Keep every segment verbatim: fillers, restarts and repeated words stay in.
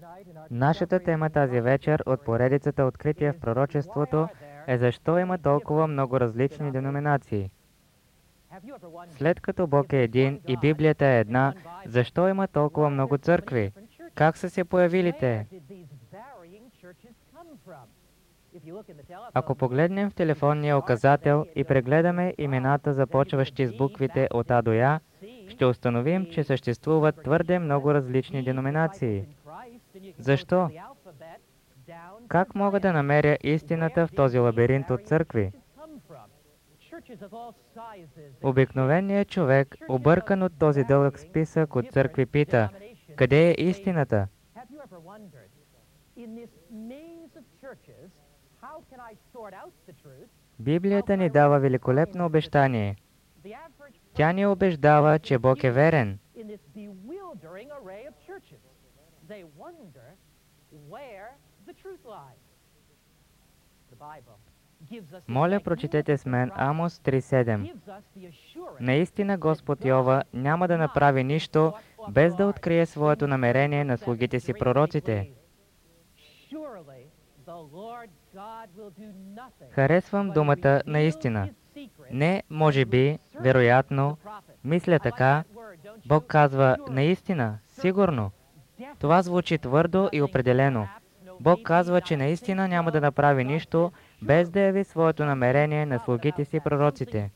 Нашата тема тази вечер от поредицата Откритие в пророчеството е защо има толкова много различни деноминации. След като Бог е един и Библията е една, защо има толкова много църкви? Как са се появили те? Ако погледнем в телефонния указател и прегледаме имената, започващи с буквите от А до Я, ще установим, че съществуват твърде много различни деноминации. Защо? Как мога да намеря истината в този лабиринт от църкви? Обикновеният човек, объркан от този дълъг списък от църкви, пита: къде е истината? Библията ни дава великолепно обещание. Тя ни убеждава, че Бог е верен. Моля, прочетете с мен Амос три седем. Наистина Господ Йова няма да направи нищо, без да открие своето намерение на слугите си пророците. Харесвам думата наистина. Не, може би, вероятно, мисля така. Бог казва наистина, сигурно. Това звучи твърдо и определено. Бог казва, че наистина няма да направи нищо, без да яви своето намерение на слугите си пророците.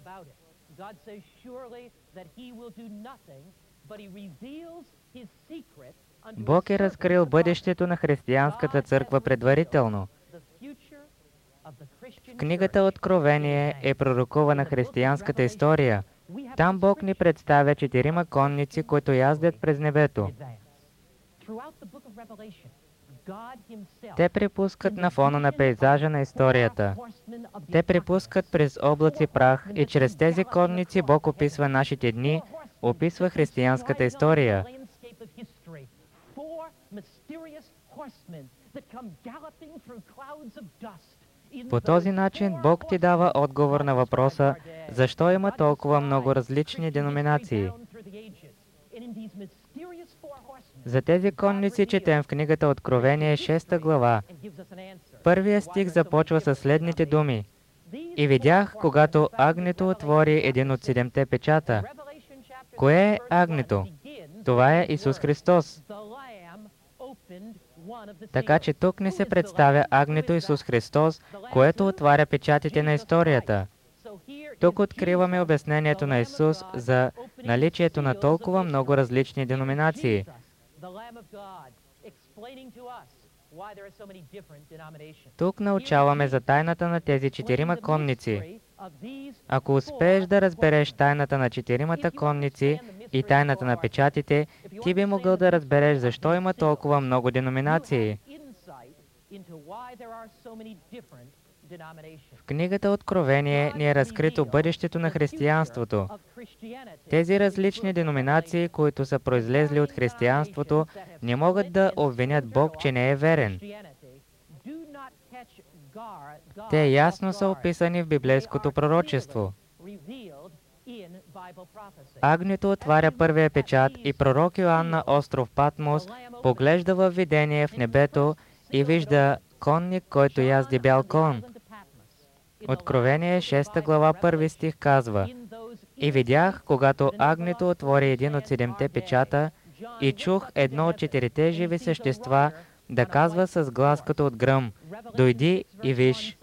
Бог е разкрил бъдещето на християнската църква предварително. В книгата Откровение е пророкувана християнската история. Там Бог ни представя четирима конници, които яздят през небето. Те препускат на фона на пейзажа на историята. Те препускат през облаци прах и чрез тези конници Бог описва нашите дни, описва християнската история. По този начин Бог ти дава отговор на въпроса, защо има толкова много различни деноминации. За тези конници четем в книгата Откровение, шеста глава. Първият стих започва със следните думи: и видях, когато агнето отвори един от седемте печата. Кое е агнето? Това е Исус Христос. Така че тук не се представя агнето Исус Христос, което отваря печатите на историята. Тук откриваме обяснението на Исус за наличието на толкова много различни деноминации. Тук научаваме за тайната на тези четирима конници. Ако успееш да разбереш тайната на четиримата конници и тайната на печатите, ти би могъл да разбереш защо има толкова много деноминации. В книгата Откровение ни е разкрито бъдещето на християнството. Тези различни деноминации, които са произлезли от християнството, не могат да обвинят Бог, че не е верен. Те ясно са описани в библейското пророчество. Агнето отваря първия печат и пророк Йоан на остров Патмос поглежда във видение в небето и вижда конник, който язди бял кон. Откровение шеста глава, първи стих казва: и видях, когато агнето отвори един от седемте печата, и чух едно от четирите живи същества да казва с глас като от гръм: дойди и виж.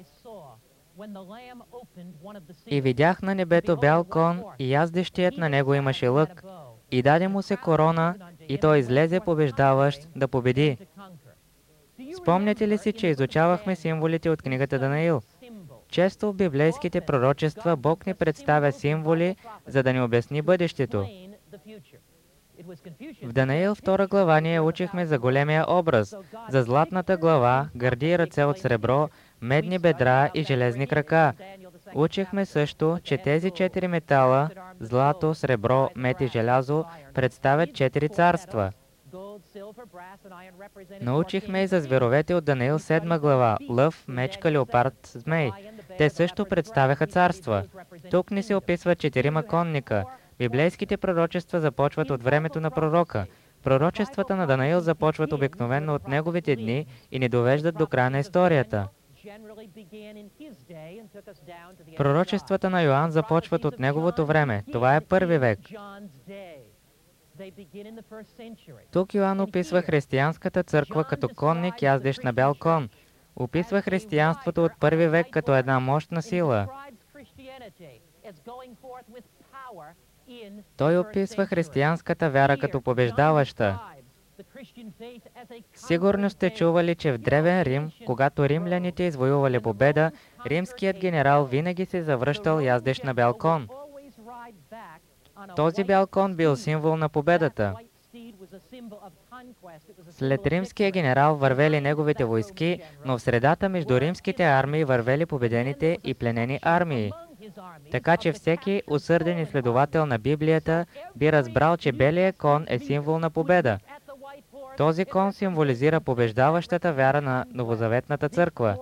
И видях на небето бял кон, и яздещият на него имаше лък, и даде му се корона, и той излезе побеждаващ да победи. Спомняте ли си, че изучавахме символите от книгата Данаил? Често в библейските пророчества Бог ни представя символи, за да ни обясни бъдещето. В Данаил втора глава ние учихме за големия образ, за златната глава, гърди и ръце от сребро, медни бедра и железни крака. Учихме също, че тези четири метала, злато, сребро, мед и желязо, представят четири царства. Научихме и за зверовете от Данаил седма глава, лъв, мечка, леопард, змей. Те също представяха царства. Тук ни се описват четирима конника. Библейските пророчества започват от времето на пророка. Пророчествата на Данаил започват обикновено от неговите дни и ни довеждат до края на историята. Пророчествата на Йоан започват от неговото време. Това е първи век. Тук Йоан описва християнската църква като конник, яздещ на бял кон. Описва християнството от първи век като една мощна сила. Той описва християнската вяра като побеждаваща. Сигурно сте чували, че в Древен Рим, когато римляните извоювали победа, римският генерал винаги се завръщал яздещ на бял кон. Този бял кон бил символ на победата. След римския генерал вървели неговите войски, но в средата между римските армии вървели победените и пленени армии. Така че всеки усърден изследовател на Библията би разбрал, че белият кон е символ на победа. Този кон символизира побеждаващата вяра на Новозаветната църква.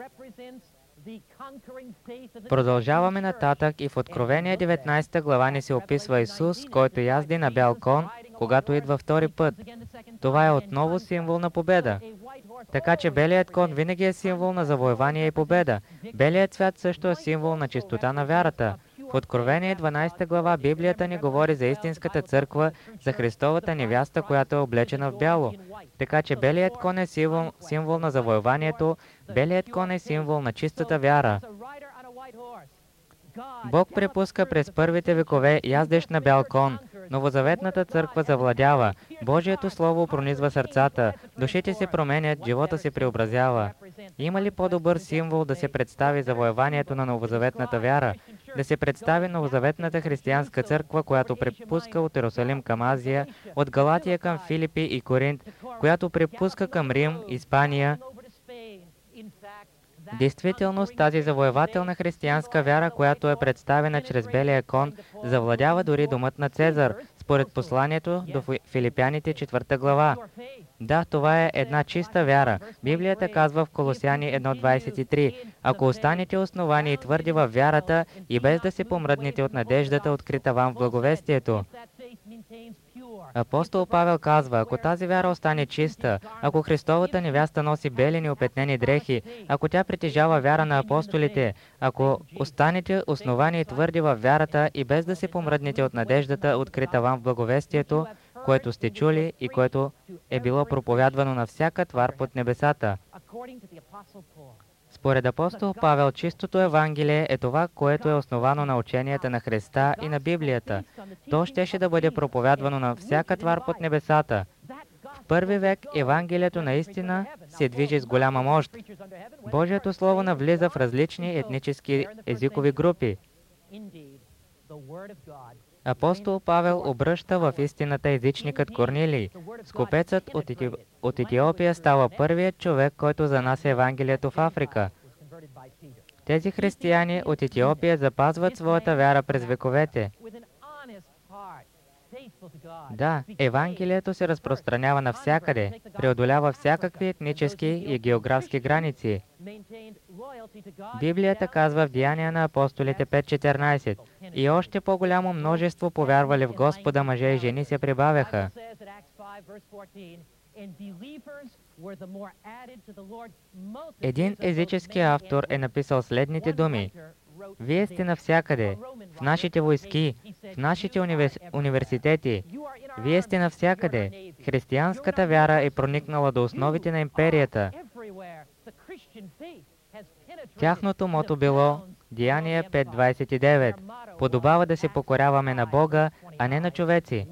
Продължаваме нататък и в Откровение деветнадесета глава ни се описва Исус, който язди на бял кон, когато идва втори път. Това е отново символ на победа. Така че белият кон винаги е символ на завоевание и победа. Белият цвят също е символ на чистота на вярата. В Откровение дванадесета глава Библията ни говори за истинската църква, за Христовата невяста, която е облечена в бяло. Така че белият кон е символ, символ на завоеванието, белият кон е символ на чистата вяра. Бог препуска през първите векове яздещ на бял кон. Новозаветната църква завладява. Божието Слово пронизва сърцата. Душите се променят, живота се преобразява. Има ли по-добър символ да се представи завоеванието на новозаветната вяра? Да се представи новозаветната християнска църква, която препуска от Иерусалим към Азия, от Галатия към Филипи и Коринт, която препуска към Рим, Испания. Действителност, тази завоевателна християнска вяра, която е представена чрез белия кон, завладява дори домът на Цезар, според посланието до Филипяните четвърта глава. Да, това е една чиста вяра. Библията казва в Колосяни едно двадесет и три: ако останете основани и твърди във вярата и без да се помръднете от надеждата, открита вам в благовестието. Апостол Павел казва, ако тази вяра остане чиста, ако Христовата невяста носи бели неопетнени дрехи, ако тя притежава вяра на апостолите, ако останете основани и твърди във вярата и без да се помръднете от надеждата, открита вам в благовестието, което сте чули и което е било проповядвано на всяка твар под небесата. Според апостол Павел, чистото Евангелие е това, което е основано на ученията на Христа и на Библията. То щеше да бъде проповядвано на всяка твар под небесата. В първи век Евангелието наистина се движи с голяма мощ. Божието Слово навлиза в различни етнически езикови групи. Апостол Павел обръща в истината езичникът Корнилий. Скопецът от, Ети... от Етиопия става първият човек, който занася Евангелието в Африка. Тези християни от Етиопия запазват своята вяра през вековете. Да, Евангелието се разпространява навсякъде, преодолява всякакви етнически и географски граници. Библията казва в Деяния на апостолите пет четиринадесет: и още по-голямо множество повярвали в Господа мъже и жени се прибавяха. Един езически автор е написал следните думи: вие сте навсякъде, в нашите войски, в нашите универ... университети. Вие сте навсякъде. Християнската вяра е проникнала до основите на империята. Тяхното мото било Деяния пет двадесет и девет. Подобава да се покоряваме на Бога, а не на човеци.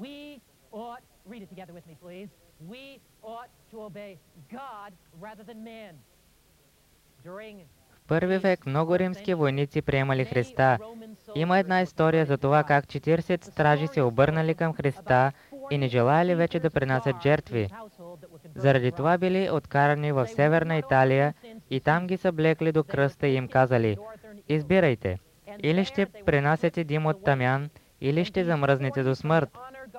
В първи век много римски войници приемали Христа. Има една история за това как четиридесет стражи се обърнали към Христа и не желаяли вече да принасят жертви. Заради това били откарани в Северна Италия и там ги съблекли до кръста и им казали: избирайте, или ще принасяте дим от тамян, или ще замръзнете до смърт.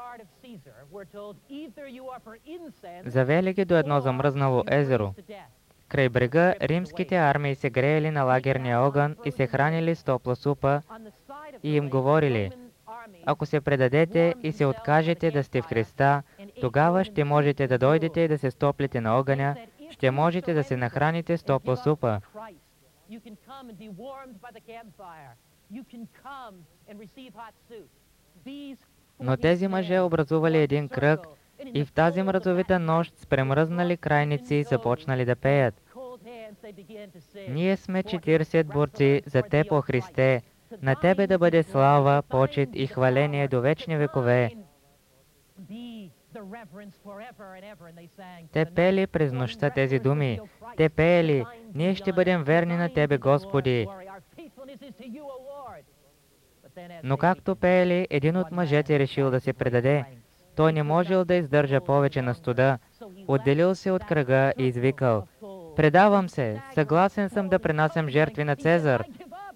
Завели ги до едно замръзнало езеро. Край брега римските армии се греели на лагерния огън и се хранили с топла супа и им говорили: ако се предадете и се откажете да сте в Христа, Тогава ще можете да дойдете и да се стоплите на огъня, ще можете да се нахраните с топла супа. Но тези мъже образували един кръг и в тази мразовита нощ с премръзнали крайници започнали да пеят. Ние сме четиридесет борци за Теб, о Христе, на Тебе да бъде слава, почет и хваление до вечни векове. Те пели през нощта тези думи. Те пеели: ние ще бъдем верни на Тебе, Господи. Но както пеели, един от мъжете решил да се предаде. Той не можел да издържа повече на студа. Отделил се от кръга и извикал: предавам се, съгласен съм да принасям жертви на Цезар.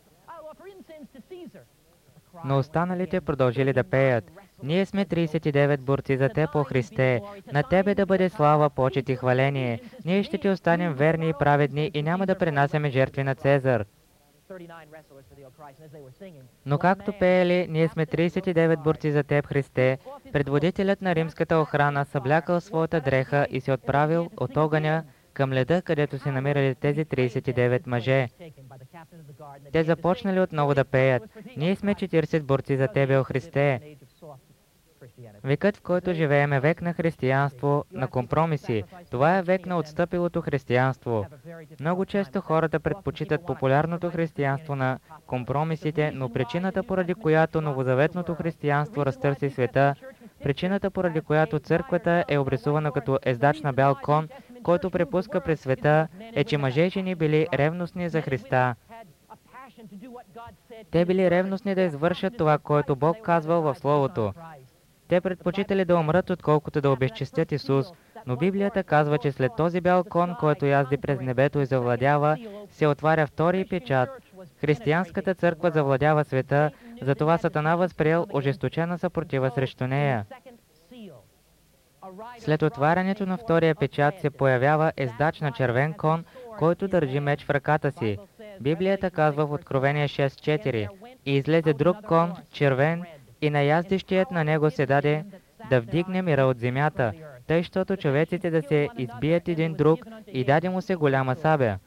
Но останалите продължили да пеят: ние сме тридесет и девет борци за Теб, о Христе, на Тебе да бъде слава, почет и хваление. Ние ще Ти останем верни и праведни и няма да принасяме жертви на Цезар. Но както пеели: ние сме тридесет и девет борци за Теб, Христе, предводителят на римската охрана съблякал своята дреха и се отправил от огъня към леда, където се намирали тези тридесет и девет мъже. Те започнали отново да пеят: ние сме четиридесет борци за Тебе, о Христе. Векът, в който живеем, е век на християнство, на компромиси. Това е век на отстъпилото християнство. Много често хората предпочитат популярното християнство на компромисите, но причината, поради която новозаветното християнство разтърси света, причината, поради която църквата е обрисувана като ездач на бял кон, който препуска през света, е, че мъже и жени били ревностни за Христа. Те били ревностни да извършат това, което Бог казвал в Словото. Те предпочитали да умрат, отколкото да обезчестят Исус, но Библията казва, че след този бял кон, който язди през небето и завладява, се отваря втори печат. Християнската църква завладява света, затова Сатана възприел ожесточена съпротива срещу нея. След отварянето на втория печат се появява ездач на червен кон, който държи меч в ръката си. Библията казва в Откровение шест четири: и излезе друг кон, червен, и на яздещият на него се даде да вдигне мира от земята, тъй, щото човеците да се избият един друг, и даде му се голяма сабя.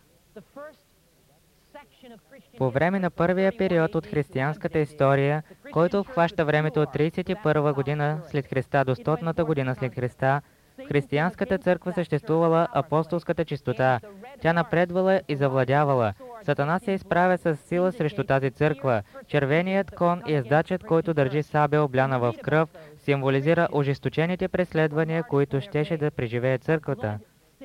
По време на първия период от християнската история, който обхваща времето от тридесет и първа година след Христа до стотната година след Христа, в християнската църква съществувала апостолската чистота. Тя напредвала и завладявала. Сатана се изправя с сила срещу тази църква. Червеният кон и ездачът, който държи сабя обляна в кръв, символизира ожесточените преследвания, които щеше да преживее църквата.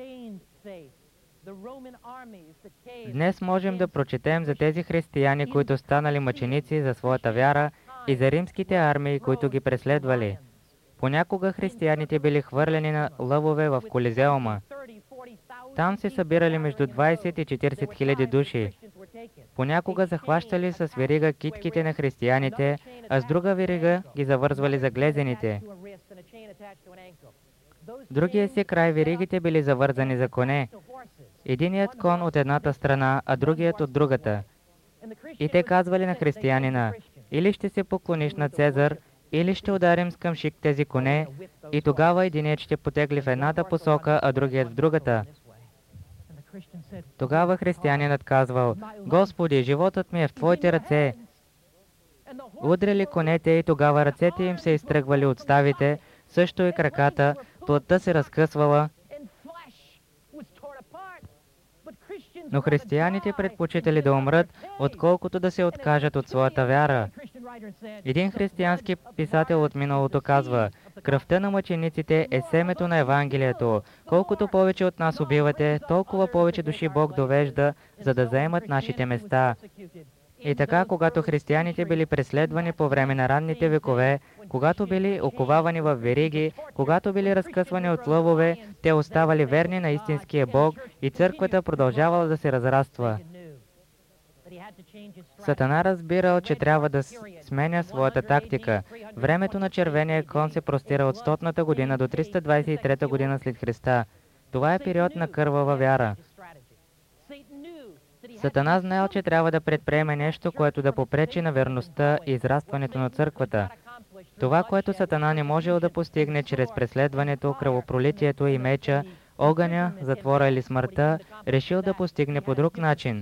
Днес можем да прочетем за тези християни, които станали мъченици за своята вяра, и за римските армии, които ги преследвали. Понякога християните били хвърлени на лъвове в Колизеума. Там се събирали между двадесет и четиридесет хиляди души. Понякога захващали с верига китките на християните, а с друга верига ги завързвали за глезените. Другия си край веригите били завързани за коне. Единият кон от едната страна, а другият от другата. И те казвали на християнина: или ще се поклониш на Цезар, или ще ударим с къмшик тези коне, и тогава единият ще потегли в едната посока, а другият в другата. Тогава християнинът казвал: Господи, животът ми е в Твоите ръце. Удряли конете и тогава ръцете им се изтръгвали от ставите, също и краката, плътта се разкъсвала. Но християните предпочитали да умрат, отколкото да се откажат от своята вяра. Един християнски писател от миналото казва: кръвта на мъчениците е семето на Евангелието. Колкото повече от нас убивате, толкова повече души Бог довежда, за да заемат нашите места. И така, когато християните били преследвани по време на ранните векове, когато били оковавани в вериги, когато били разкъсвани от лъвове, те оставали верни на истинския Бог и църквата продължавала да се разраства. Сатана разбирал, че трябва да сменя своята тактика. Времето на червения кон се простира от стотната година до триста двадесет и трета година след Христа. Това е период на кървава вяра. Сатана знаел, че трябва да предприеме нещо, което да попречи на верността и израстването на църквата. Това, което Сатана не можел да постигне чрез преследването, кръвопролитието и меча, огъня, затвора или смъртта, решил да постигне по друг начин.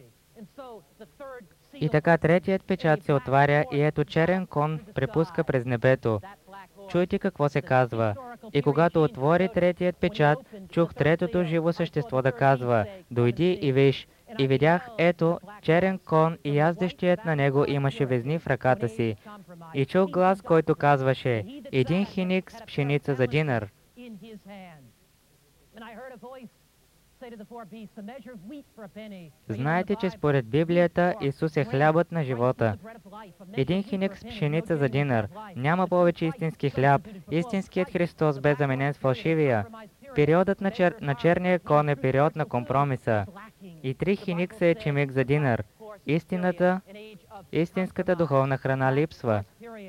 И така третият печат се отваря и ето черен кон препуска през небето. Чуйте какво се казва. И когато отвори третият печат, чух третото живо същество да казва: «Дойди и виж». И видях, ето, черен кон и яздещият на него имаше везни в ръката си. И чух глас, който казваше: «Един хиник с пшеница за динар». Знаете, че според Библията Исус е хлябът на живота. Един хиник с пшеница за динар. Няма повече истински хляб. Истинският Христос бе заменен с фалшивия. Периодът на, чер... на черния кон е период на компромиса. И три хиникса е чимик за динар. Истината, истинската духовна храна липсва.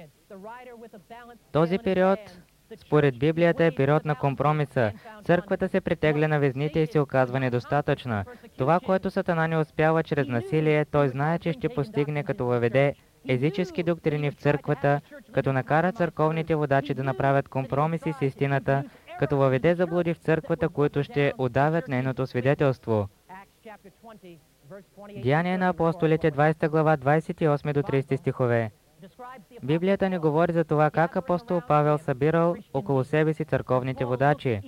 Този период, според Библията, е период на компромиса. Църквата се притегля на везните и се оказва недостатъчна. Това, което Сатана не успява чрез насилие, той знае, че ще постигне, като въведе езически доктрини в църквата, като накара църковните водачи да направят компромиси с истината, като въведе заблуди в църквата, които ще удавят нейното свидетелство. Деяния на апостолите, двадесета глава, двадесет и осми до тридесети стихове. Библията ни говори за това как апостол Павел събирал около себе си църковните водачи.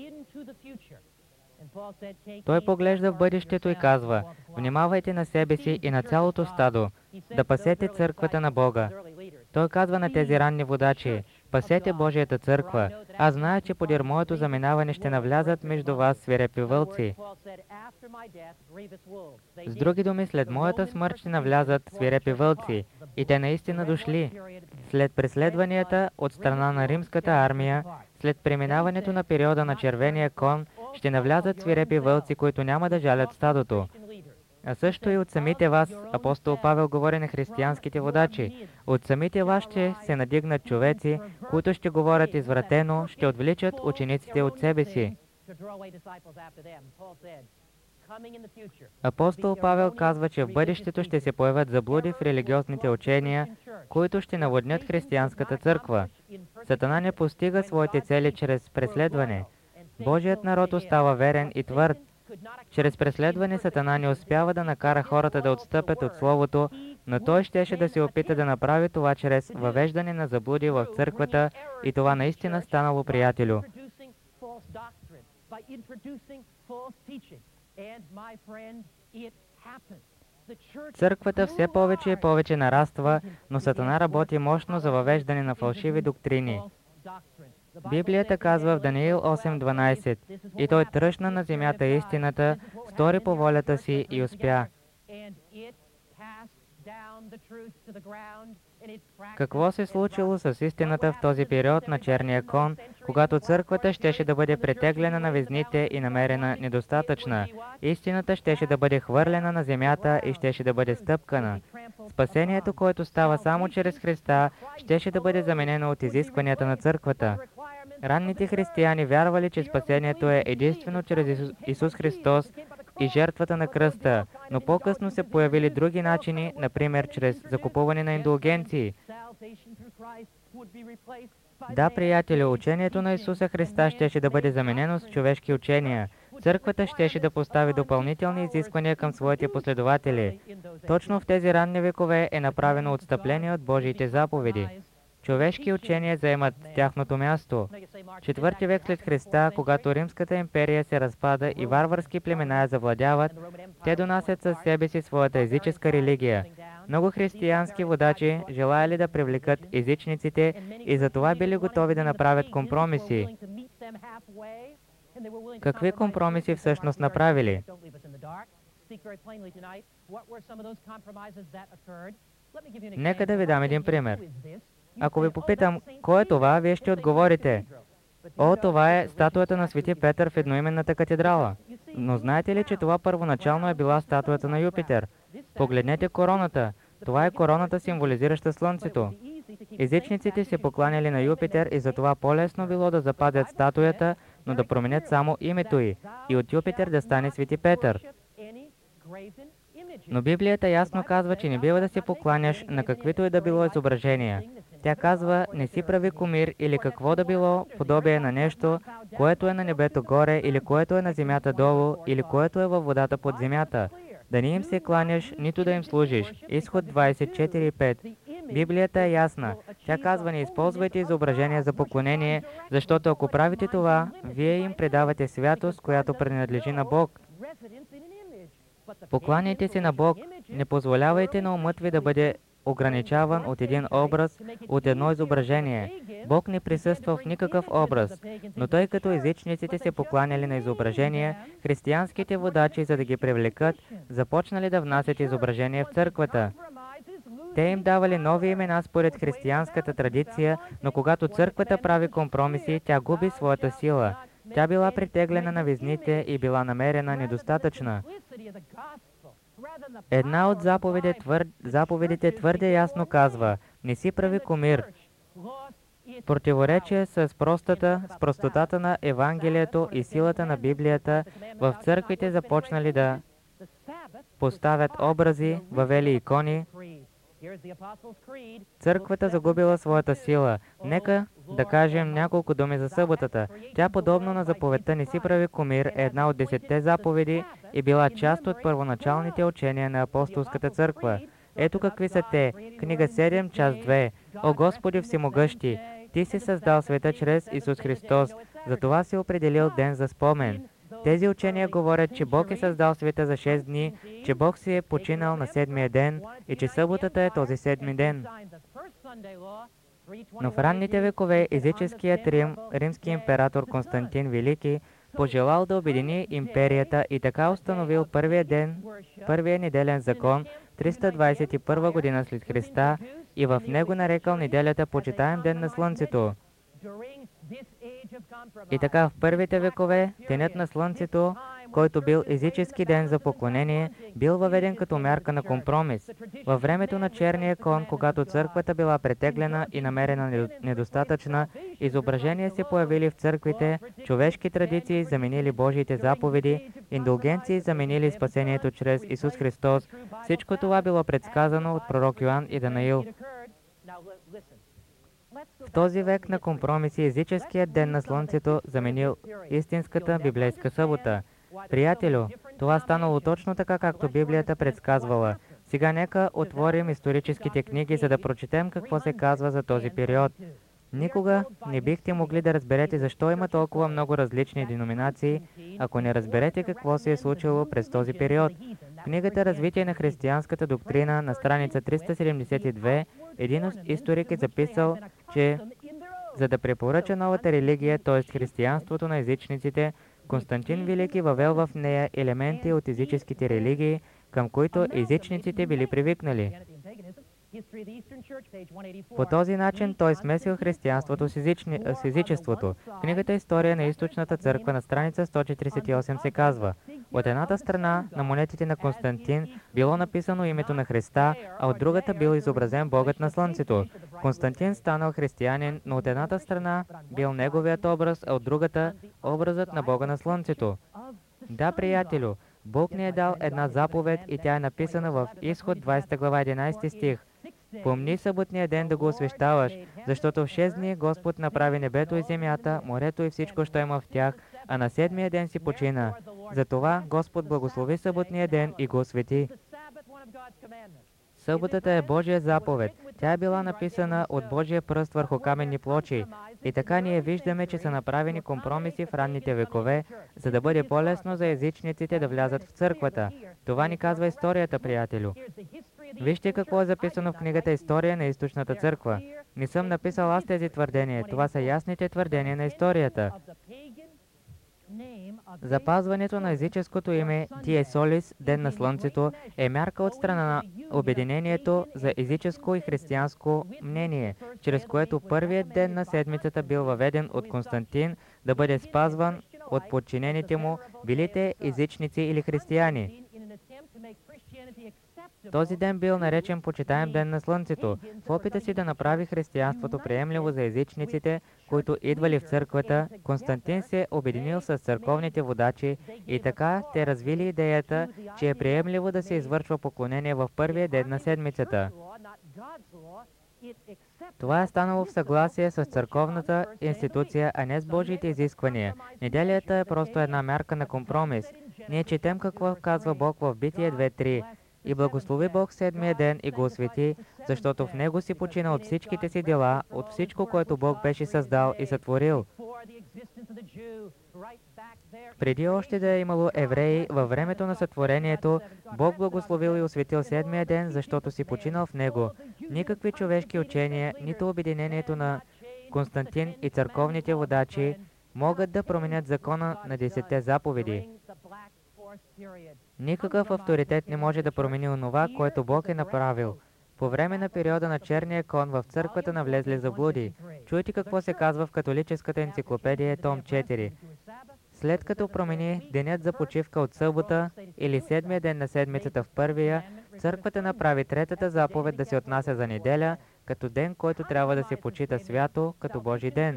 Той поглежда в бъдещето и казва: «Внимавайте на себе си и на цялото стадо, да пасете църквата на Бога». Той казва на тези ранни водачи: «Пасете Божията църква. Аз зная, че подир моето заминаване ще навлязат между вас свирепи вълци». С други думи, след моята смърт ще навлязат свирепи вълци. И те наистина дошли. След преследванията от страна на римската армия, след преминаването на периода на червения кон, ще навлязат свирепи вълци, които няма да жалят стадото. А също и от самите вас, апостол Павел говори на християнските водачи, от самите вас ще се надигнат човеци, които ще говорят извратено, ще отвличат учениците от себе си. Апостол Павел казва, че в бъдещето ще се появят заблуди в религиозните учения, които ще наводнят християнската църква. Сатана не постига своите цели чрез преследване. Божият народ остава верен и твърд. Чрез преследване Сатана не успява да накара хората да отстъпят от Словото, но той щеше да се опита да направи това чрез въвеждане на заблуди в църквата и това наистина станало, приятелю. Църквата все повече и повече нараства, но Сатана работи мощно за въвеждане на фалшиви доктрини. Библията казва в Даниил осем дванадесет: «И той тръщна на земята истината, стори по волята си и успя». Какво се случило с истината в този период на черния кон, когато църквата щеше да бъде претеглена на везните и намерена недостатъчна? Истината щеше да бъде хвърлена на земята и щеше да бъде стъпкана. Спасението, което става само чрез Христа, щеше да бъде заменено от изискванията на църквата. Ранните християни вярвали, че спасението е единствено чрез Исус, Исус Христос и жертвата на кръста, но по-късно се появили други начини, например чрез закупуване на индулгенции. Да, приятели, учението на Исуса Христа щеше да бъде заменено с човешки учения. Църквата щеше да постави допълнителни изисквания към своите последователи. Точно в тези ранни векове е направено отстъпление от Божиите заповеди. Човешки учения заемат тяхното място. Четвърти век след Христа, когато Римската империя се разпада и варварски племена я завладяват, те донасят със себе си своята езическа религия. Много християнски водачи желаяли да привлекат езичниците и затова били готови да направят компромиси. Какви компромиси всъщност направили? Нека да ви дам един пример. Ако ви попитам, кой е това, вие ще отговорите: «О, това е статуята на Свети Петър в едноименната катедрала». Но знаете ли, че това първоначално е била статуята на Юпитер? Погледнете короната. Това е короната, символизираща Слънцето. Езичниците се покланяли на Юпитер и затова по-лесно било да запазят статуята, но да променят само името й и от Юпитер да стане Свети Петър. Но Библията ясно казва, че не бива да се покланяш на каквито и да било изображения. Тя казва, не си прави кумир или какво да било подобие на нещо, което е на небето горе, или което е на земята долу, или което е във водата под земята. Да не им се кланяш, нито да им служиш. Изход двадесет четири пет. Библията е ясна. Тя казва, не използвайте изображения за поклонение, защото ако правите това, вие им предавате святост, която принадлежи на Бог. Покланяйте се на Бог. Не позволявайте на умът ви да бъде ограничаван от един образ, от едно изображение. Бог не присъства в никакъв образ, но тъй като езичниците се покланяли на изображения, християнските водачи, за да ги привлекат, започнали да внасят изображения в църквата. Те им давали нови имена според християнската традиция, но когато църквата прави компромиси, тя губи своята сила. Тя била притеглена на везните и била намерена недостатъчна. Една от заповедите, твър... заповедите твърде ясно казва, не си прави кумир. В противоречие с, простата, с простотата на Евангелието и силата на Библията, в църквите започнали да поставят образи, въвели икони. Църквата загубила своята сила. Нека да кажем няколко думи за съботата. Тя, подобно на заповедта не си прави кумир, е една от десетте заповеди и била част от първоначалните учения на апостолската църква. Ето какви са те. Книга седем, част две. О Господи всемогъщи, Ти си създал света чрез Исус Христос, затова си определил ден за спомен. Тези учения говорят, че Бог е създал света за шест дни, че Бог си е починал на седмия ден и че съботата е този седми ден. Но в ранните векове езическият Рим, римски император Константин Велики, пожелал да обедини империята и така установил първия ден, първия неделен закон, триста двадесет и първа година след Христа, и в него нарекал неделята почитаем ден на Слънцето. И така в първите векове денят на Слънцето, който бил езически ден за поклонение, бил въведен като мярка на компромис. Във времето на черния кон, когато църквата била претеглена и намерена недостатъчна, изображения се появили в църквите, човешки традиции заменили Божиите заповеди, индулгенции заменили спасението чрез Исус Христос. Всичко това било предсказано от пророк Йоан и Данаил. В този век на компромиси езическият ден на Слънцето заменил истинската библейска събота. Приятелю, това станало точно така, както Библията предсказвала. Сега нека отворим историческите книги, за да прочетем какво се казва за този период. Никога не бихте могли да разберете защо има толкова много различни деноминации, ако не разберете какво се е случило през този период. В книгата «Развитие на християнската доктрина» на страница триста седемдесет и две, един историк е записал, че за да препоръча новата религия, т.е. християнството на езичниците, Константин Велики въвел в нея елементи от езическите религии, към които езичниците били привикнали. По този начин той смесил християнството с, езични, с езичеството. В книгата «История на източната църква» на страница сто четиридесет и осем се казва: от едната страна на монетите на Константин било написано името на Христа, а от другата бил изобразен Богът на Слънцето. Константин станал християнин, но от едната страна бил неговият образ, а от другата образът на Бога на Слънцето. Да, приятелю, Бог ни е дал една заповед и тя е написана в Изход двадесета глава единадесети стих. Помни съботния ден да го освещаваш, защото в шест дни Господ направи небето и земята, морето и всичко, що има в тях, а на седмия ден си почина. Затова Господ благослови съботния ден и го освети. Съботата е Божия заповед. Тя е била написана от Божия пръст върху каменни плочи. И така ние виждаме, че са направени компромиси в ранните векове, за да бъде по-лесно за езичниците да влязат в църквата. Това ни казва историята, приятелю. Вижте какво е записано в книгата «История на източната църква». Не съм написал аз тези твърдения. Това са ясните твърдения на историята. Запазването на езическото име Дие Солис, Ден на Слънцето, е мярка от страна на обединението за езическо и християнско мнение, чрез което първият ден на седмицата бил въведен от Константин да бъде спазван от подчинените му, билите езичници или християни. Този ден бил наречен почитаем ден на Слънцето. В опита си да направи християнството приемливо за езичниците, които идвали в църквата, Константин се обединил с църковните водачи и така те развили идеята, че е приемливо да се извършва поклонение в първия ден на седмицата. Това е станало в съгласие с църковната институция, а не с Божиите изисквания. Неделята е просто една мярка на компромис. Ние четем какво казва Бог в Битие две три. И благослови Бог седмия ден и го освети, защото в него си почина от всичките си дела, от всичко, което Бог беше създал и сътворил. Преди още да е имало евреи, във времето на сътворението, Бог благословил и осветил седмия ден, защото си починал в него. Никакви човешки учения, нито обединението на Константин и църковните водачи могат да променят закона на десетте заповеди. Никакъв авторитет не може да промени онова, което Бог е направил. По време на периода на черния кон в църквата навлезли заблуди. Чуйте какво се казва в католическата енциклопедия, том четири. След като промени денят за почивка от събота или седмия ден на седмицата в първия, църквата направи третата заповед да се отнася за неделя, като ден, който трябва да се почита свято, като Божи ден.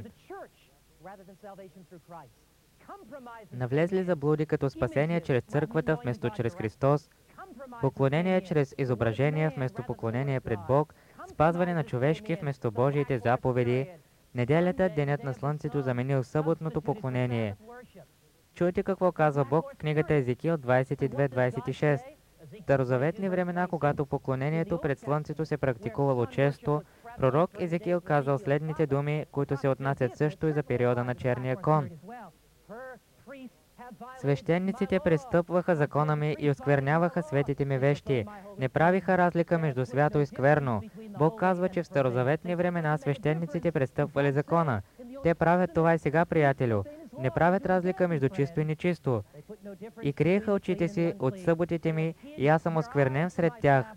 Навлезли заблуди като спасение чрез църквата вместо чрез Христос, поклонение чрез изображение вместо поклонение пред Бог, спазване на човешки вместо Божиите заповеди, неделята, денят на слънцето, заменил съботното поклонение. Чуйте какво казва Бог в книгата Езекил двадесет и две двадесет и шест. В старозаветни времена, когато поклонението пред слънцето се практикувало често, пророк Езекил казал следните думи, които се отнасят също и за периода на черния кон. Свещениците престъпваха закона ми и оскверняваха светите ми вещи. Не правиха разлика между свято и скверно. Бог казва, че в старозаветни времена свещениците престъпвали закона. Те правят това и сега, приятелю. Не правят разлика между чисто и нечисто. И криеха очите си от съботите ми, и аз съм осквернен сред тях.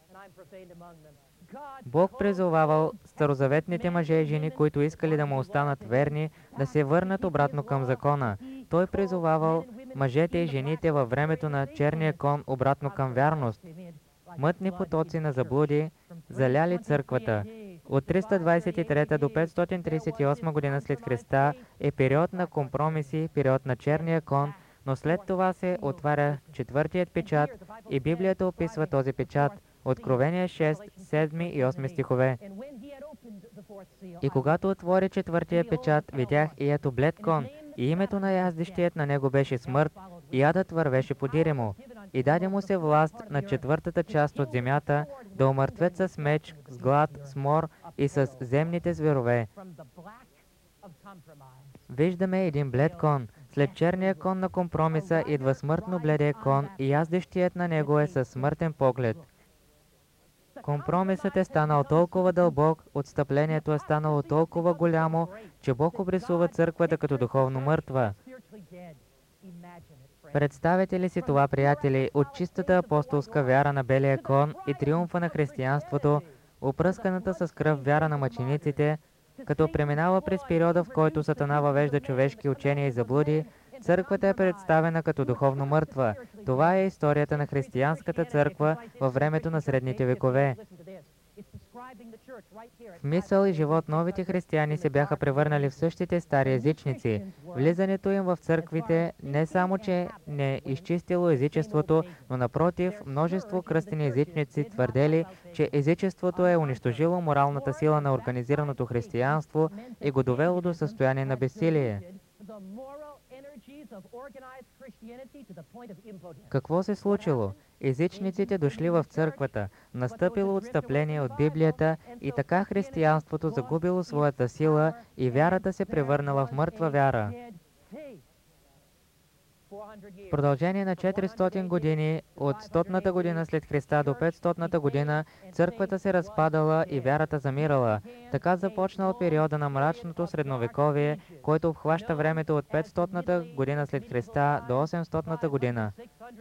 Бог призовавал старозаветните мъже и жени, които искали да му останат верни, да се върнат обратно към закона. Той призовавал мъжете и жените във времето на черния кон обратно към вярност. Мътни потоци на заблуди заляли църквата. От триста двадесет и трета до петстотин тридесет и осма година след Христа е период на компромиси, период на черния кон, но след това се отваря четвъртият печат и Библията описва този печат. Откровение шест, седми и осми стихове. И когато отвори четвъртия печат, видях и ето блед кон, и името на яздещият на него беше смърт, и адът вървеше подире му. И даде му се власт на четвъртата част от земята да умъртвят с меч, с глад, с мор и с земните зверове. Виждаме един блед кон. След черния кон на компромиса идва смъртно бледия кон и яздещият на него е със смъртен поглед. Компромисът е станал толкова дълбок, отстъплението е станало толкова голямо, че Бог обрисува църквата като духовно мъртва. Представете ли си това, приятели, от чистата апостолска вяра на белия кон и триумфа на християнството, опръсканата с кръв вяра на мъчениците, като преминава през периода, в който Сатана въвежда човешки учения и заблуди, църквата е представена като духовно мъртва. Това е историята на християнската църква във времето на средните векове. В мисъл и живот новите християни се бяха превърнали в същите стари езичници. Влизането им в църквите не само, че не е изчистило езичеството, но напротив, множество кръстени езичници твърдели, че езичеството е унищожило моралната сила на организираното християнство и го довело до състояние на безсилие. Какво се случило? Езичниците дошли в църквата, настъпило отстъпление от Библията и така християнството загубило своята сила и вярата се превърнала в мъртва вяра. В продължение на четиристотин години, от стотната година след Христа до петстотната година, църквата се разпадала и вярата замирала. Така започнал периода на мрачното средновековие, който обхваща времето от петстотната година след Христа до осемстотната година.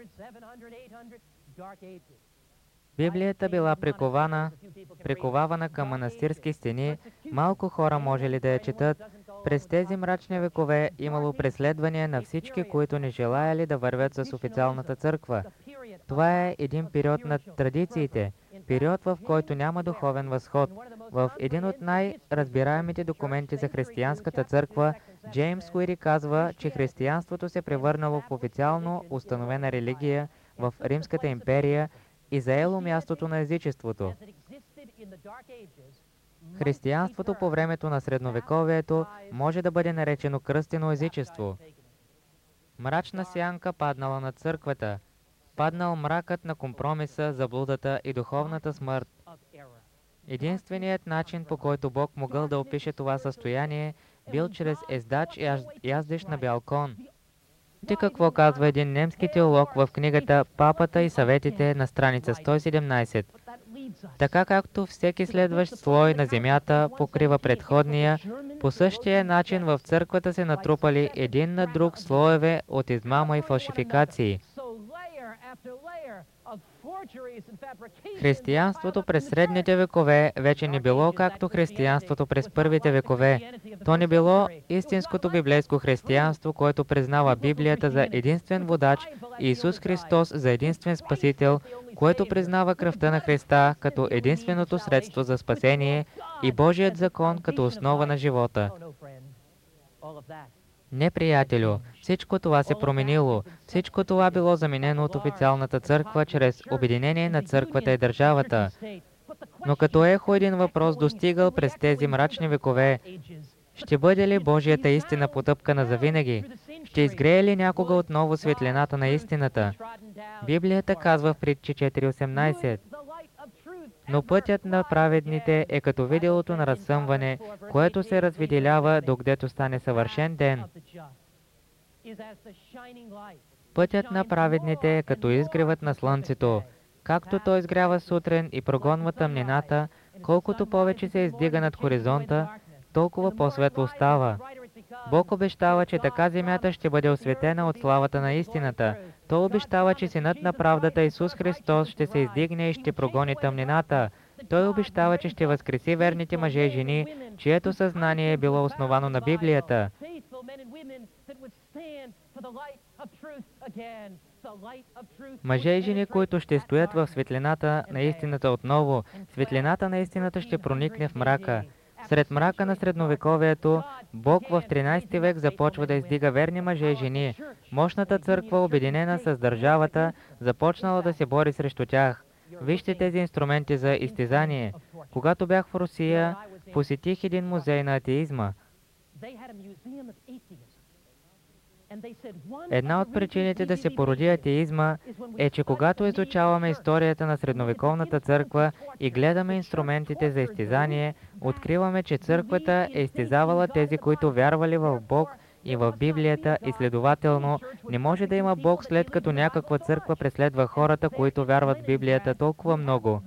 Библията била прикована, приковавана към манастирски стени, малко хора можели да я четат. През тези мрачни векове имало преследвания на всички, които не желаяли да вървят с официалната църква. Това е един период на традициите, период, в който няма духовен възход. В един от най-разбираемите документи за християнската църква, Джеймс Уири казва, че християнството се превърнало в официално установена религия в Римската империя и заело мястото на езичеството. Християнството по времето на средновековието може да бъде наречено кръстено езичество. Мрачна сянка паднала на църквата, паднал мракът на компромиса, заблудата и духовната смърт. Единственият начин, по който Бог могъл да опише това състояние, бил чрез ездач и яздещ на бял кон. Ти какво казва един немски теолог в книгата «Папата и съветите» на страница сто и седемнадесет? Така както всеки следващ слой на земята покрива предходния, по същия начин в църквата се натрупали един на друг слоеве от измама и фалшификации. Християнството през средните векове вече не било както християнството през първите векове. То не било истинското библейско християнство, което признава Библията за единствен водач и Исус Христос за единствен Спасител, което признава кръвта на Христа като единственото средство за спасение и Божият закон като основа на живота. Не, приятелю, всичко това се променило. Всичко това било заменено от официалната църква чрез обединение на църквата и държавата. Но като ехо един въпрос достигал през тези мрачни векове: ще бъде ли Божията истина потъпкана завинаги? Ще изгрее ли някога отново светлината на истината? Библията казва в Притчи четири осемнадесет: но пътят на праведните е като виделото на разсъмване, което се развиделява, докъдето стане съвършен ден. Пътят на праведните е като изгревът на слънцето. Както той изгрява сутрин и прогонва тъмнината, колкото повече се издига над хоризонта, толкова по-светло става. Бог обещава, че така земята ще бъде осветена от славата на истината. Той обещава, че Синът на правдата Исус Христос ще се издигне и ще прогони тъмнината. Той обещава, че ще възкреси верните мъже и жени, чието съзнание е било основано на Библията. Мъже и жени, които ще стоят в светлината на истината отново. Светлината на истината ще проникне в мрака. Сред мрака на средновековието, Бог в тринадесети век започва да издига верни мъже и жени. Мощната църква, обединена с държавата, започнала да се бори срещу тях. Вижте тези инструменти за изтезание. Когато бях в Русия, посетих един музей на атеизма. Една от причините да се породи атеизма е, че когато изучаваме историята на средновековната църква и гледаме инструментите за изтезание, откриваме, че църквата е изтезавала тези, които вярвали в Бог и в Библията, и следователно не може да има Бог, след като някаква църква преследва хората, които вярват в Библията толкова много.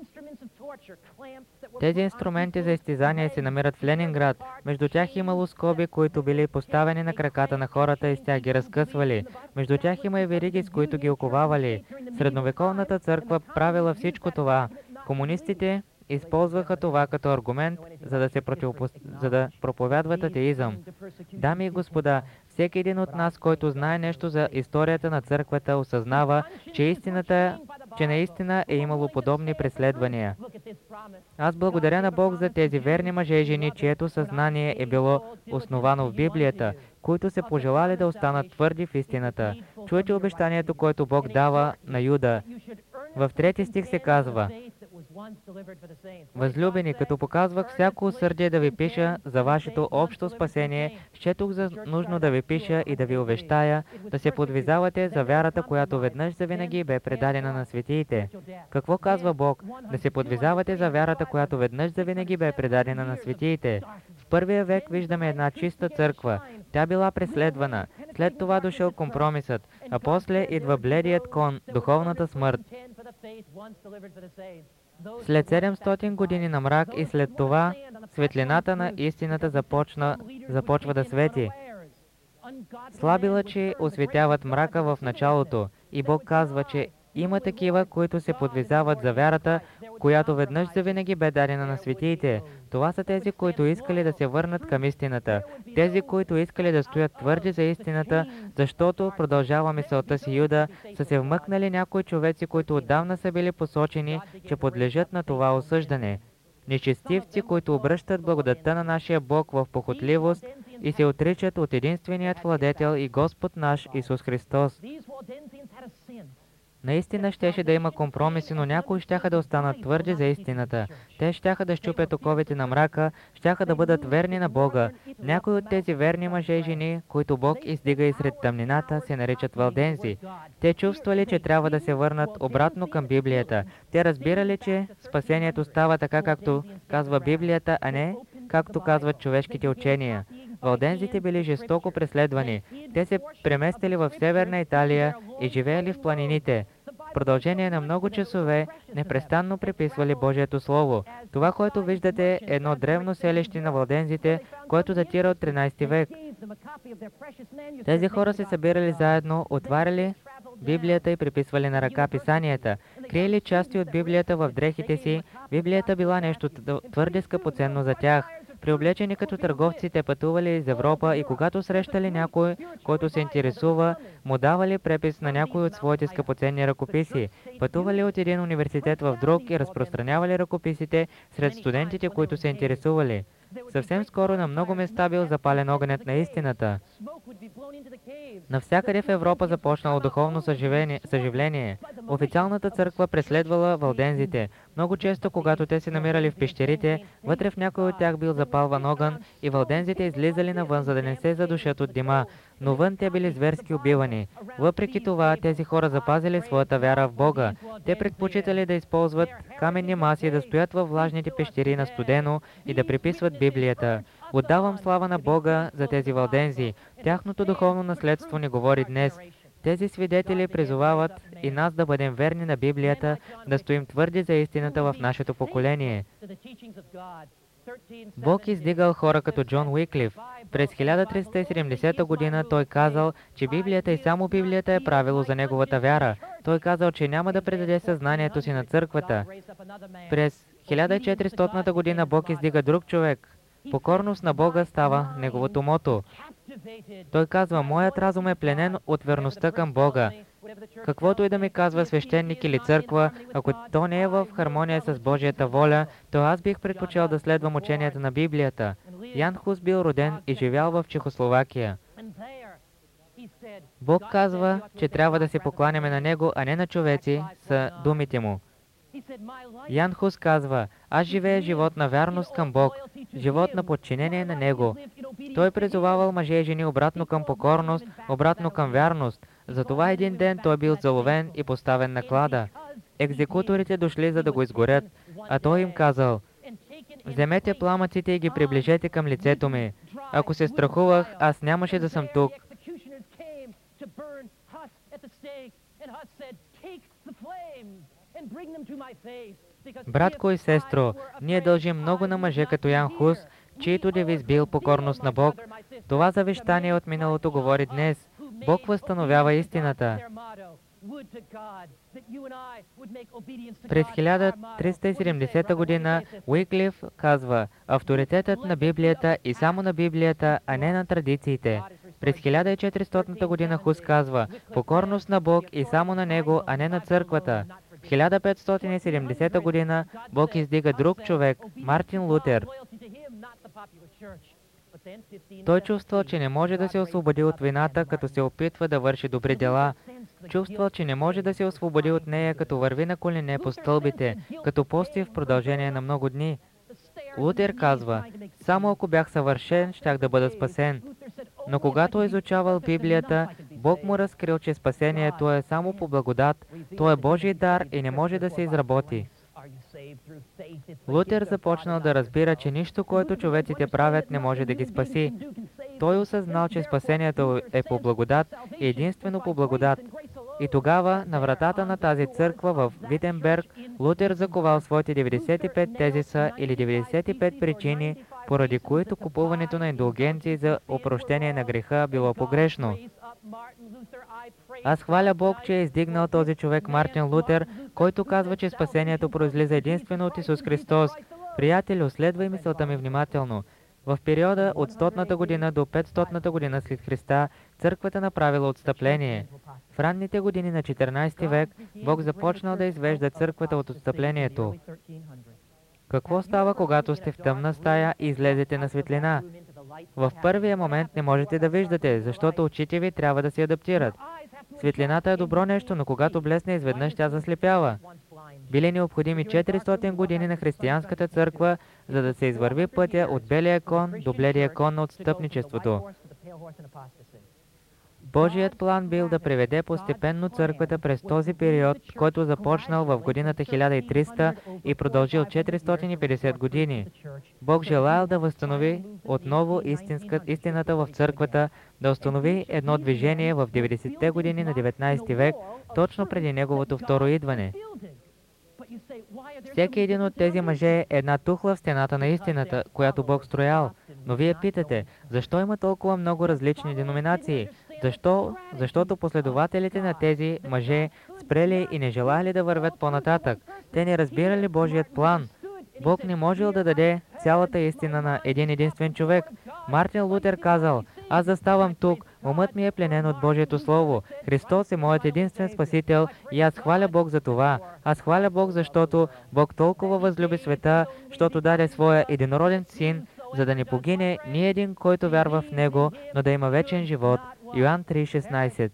Тези инструменти за изтезание се намират в Ленинград. Между тях имало скоби, които били поставени на краката на хората и с тях ги разкъсвали. Между тях има и вериги, с които ги оковавали. Средновековната църква правила всичко това. Комунистите използваха това като аргумент, за да се противопо... за да проповядват атеизъм. Дами и господа, всеки един от нас, който знае нещо за историята на църквата, осъзнава, че истината, че наистина е имало подобни преследвания. Аз благодаря на Бог за тези верни мъже и жени, чието съзнание е било основано в Библията, които се пожелали да останат твърди в истината. Чуйте обещанието, което Бог дава на Юда. В трети стих се казва: възлюбени, като показвах всяко усърдие да ви пиша за вашето общо спасение, счетох за нужно да ви пиша и да ви увещая, да се подвизавате за вярата, която веднъж завинаги бе предадена на светиите. Какво казва Бог? Да се подвизавате за вярата, която веднъж завинаги бе предадена на светиите. В първия век виждаме една чиста църква. Тя била преследвана. След това дошъл компромисът, а после идва бледият кон, духовната смърт. След седемстотин години на мрак и след това светлината на истината започна, започва да свети. Слаби лъчи осветяват мрака в началото и Бог казва, че има такива, които се подвизават за вярата, която веднъж завинаги бе дадена на светиите. Това са тези, които искали да се върнат към истината. Тези, които искали да стоят твърди за истината, защото, продължава мисълта си Юда, са се вмъкнали някои човеци, които отдавна са били посочени, че подлежат на това осъждане. Нечестивци, които обръщат благодатта на нашия Бог в похотливост и се отричат от единственият владетел и Господ наш Исус Христос. Наистина щеше да има компромиси, но някои щяха да останат твърди за истината. Те щяха да щупят оковите на мрака, щяха да бъдат верни на Бога. Някои от тези верни мъже и жени, които Бог издига и сред тъмнината, се наричат валдензи. Те чувствали, че трябва да се върнат обратно към Библията. Те разбирали, че спасението става така, както казва Библията, а не както казват човешките учения. Валдензите били жестоко преследвани. Те се преместили в Северна Италия и живеели в планините. В продължение на много часове непрестанно преписвали Божието Слово. Това, което виждате, е едно древно селище на валдензите, което датира от тринайсети век. Тези хора се събирали заедно, отваряли Библията и преписвали на ръка писанията. Криели части от Библията в дрехите си. Библията била нещо твърде скъпоценно за тях. Приоблечени като търговци, те пътували из Европа и когато срещали някой, който се интересува, му давали препис на някой от своите скъпоценни ръкописи. Пътували от един университет в друг и разпространявали ръкописите сред студентите, които се интересували. Съвсем скоро на много места бил запален огънят на истината. Навсякъде в Европа започнало духовно съживление. Официалната църква преследвала валдензите. Много често, когато те се намирали в пещерите, вътре в някой от тях бил запалван огън и валдензите излизали навън, за да не се задушат от дима, но вън те били зверски убивани. Въпреки това, тези хора запазили своята вяра в Бога. Те предпочитали да използват каменни маси, да стоят във влажните пещери на студено и да преписват Библията. Отдавам слава на Бога за тези валдензи. Тяхното духовно наследство ни говори днес. Тези свидетели призовават и нас да бъдем верни на Библията, да стоим твърди за истината в нашето поколение. Бог издигал хора като Джон Уиклиф. През хиляда триста и седемдесета година той казал, че Библията и само Библията е правило за неговата вяра. Той казал, че няма да предаде съзнанието си на църквата. През хиляда и четиристотната година Бог издига друг човек. Покорност на Бога става неговото мото. Той казва, моят разум е пленен от верността към Бога. Каквото и да ми казва свещеник или църква, ако то не е в хармония с Божията воля, то аз бих предпочел да следвам ученията на Библията. Ян Хус бил роден и живял в Чехословакия. Бог казва, че трябва да се покланяме на Него, а не на човеци, са думите му. Ян Хус казва, аз живея живот на вярност към Бог, живот на подчинение на Него. Той призовавал мъже и жени обратно към покорност, обратно към вярност. Затова един ден той бил заловен и поставен на клада. Екзекуторите дошли, за да го изгорят, а той им казал, вземете пламъците и ги приближете към лицето ми. Ако се страхувах, аз нямаше да съм тук. Братко и сестро, ние дължим много на мъже като Ян Хус, чието девиз бил покорност на Бог. Това завещание от миналото говори днес. Бог възстановява истината. През хиляда триста и седемдесета година Уиклиф казва, авторитетът на Библията и само на Библията, а не на традициите. През хиляда и четиристотната година Хус казва, покорност на Бог и само на Него, а не на църквата. В хиляда петстотин и седемдесета година Бог издига друг човек, Мартин Лутер. Той чувствал, че не може да се освободи от вината, като се опитва да върши добри дела. Чувствал, че не може да се освободи от нея, като върви на колене по стълбите, като пости в продължение на много дни. Лутер казва, само ако бях съвършен, щях да бъда спасен. Но когато е изучавал Библията, Бог му разкрил, че спасението е само по благодат, то е Божий дар и не може да се изработи. Лутер започнал да разбира, че нищо, което човеците правят, не може да ги спаси. Той осъзнал, че спасението е по благодат и единствено по благодат. И тогава, на вратата на тази църква в Витенберг, Лутер заковал своите деветдесет и пет тезиса или деветдесет и пет причини, поради които купуването на индулгенции за опрощение на греха било погрешно. Аз хваля Бог, че е издигнал този човек Мартин Лутер, който казва, че спасението произлиза единствено от Исус Христос. Приятелю, следвай мисълта ми внимателно. В периода от стотната година до петстотната година след Христа, църквата направила отстъпление. В ранните години на четиринайсети век, Бог започнал да извежда църквата от отстъплението. Какво става, когато сте в тъмна стая и излезете на светлина? В първия момент не можете да виждате, защото очите ви трябва да се адаптират. Светлината е добро нещо, но когато блесне изведнъж, тя заслепява. Били необходими четиристотин години на християнската църква, за да се извърви пътя от белия кон до бледия кон на отстъпничеството. Божият план бил да приведе постепенно църквата през този период, който започнал в годината хиляда и триста и продължил четиристотин и петдесет години. Бог желаял да възстанови отново истинска, истината в църквата, да установи едно движение в деветдесетте години на деветнайсети век, точно преди неговото второ идване. Всеки един от тези мъже е една тухла в стената на истината, която Бог строял. Но вие питате, защо има толкова много различни деноминации? Защо? Защото последователите на тези мъже спрели и не желали да вървят по-нататък. Те не разбирали Божият план. Бог не можел да даде цялата истина на един единствен човек. Мартин Лутер казал: аз заставам тук, умът ми е пленен от Божието Слово. Христос е моят единствен Спасител и аз хваля Бог за това. Аз хваля Бог, защото Бог толкова възлюби света, защото даде своя единороден Син, за да не погине ни един, който вярва в Него, но да има вечен живот. Йоан три шестнайсет.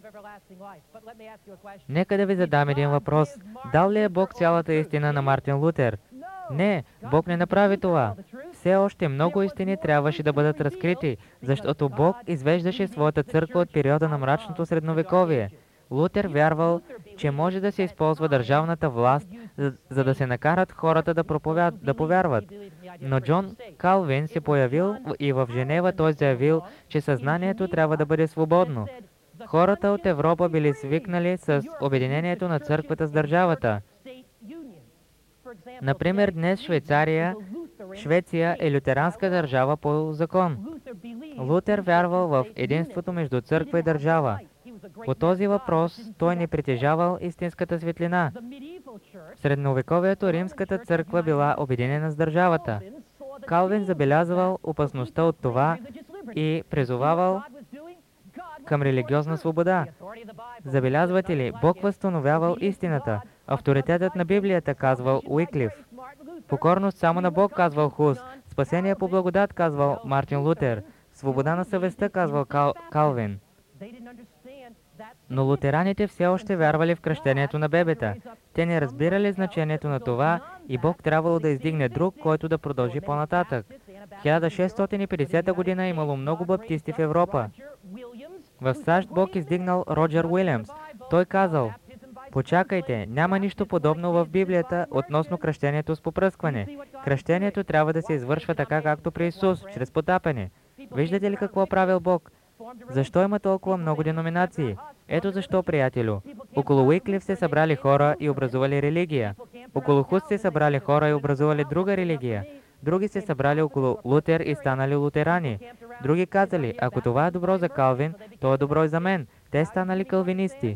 Нека да ви задам един въпрос. Дал ли е Бог цялата истина на Мартин Лутер? Не, Бог не направи това. Все още много истини трябваше да бъдат разкрити, защото Бог извеждаше своята църква от периода на мрачното средновековие. Лутер вярвал, че може да се използва държавната власт, за, за да се накарат хората да, проповяд, да повярват. Но Джон Калвин се появил и в Женева той заявил, че съзнанието трябва да бъде свободно. Хората от Европа били свикнали с обединението на църквата с държавата. Например, днес Швейцария, Швеция е лютеранска държава по закон. Лутер вярвал в единството между църква и държава. По този въпрос той не притежавал истинската светлина. В средновековието римската църква била обединена с държавата. Калвин забелязвал опасността от това и призовавал към религиозна свобода. Забелязвате ли, Бог възстановявал истината. Авторитетът на Библията, казвал Уиклиф. Покорност само на Бог, казвал Хус. Спасение по благодат, казвал Мартин Лутер. Свобода на съвестта, казвал Кал... Калвин. Но лутераните все още вярвали в кръщението на бебета. Те не разбирали значението на това и Бог трябвало да издигне друг, който да продължи по-нататък. В хиляда шестстотин и петдесета година имало много баптисти в Европа. В САЩ Бог издигнал Роджер Уилямс. Той казал: почакайте, няма нищо подобно в Библията относно кръщението с попръскване. Кръщението трябва да се извършва така, както при Исус, чрез потапяне. Виждате ли какво правил Бог? Защо има толкова много деноминации? Ето защо, приятелю. Около Уиклиф се събрали хора и образували религия. Около Хус се събрали хора и образували друга религия. Други се събрали около Лутер и станали лутерани. Други казали: ако това е добро за Калвин, то е добро и за мен. Те станали калвинисти.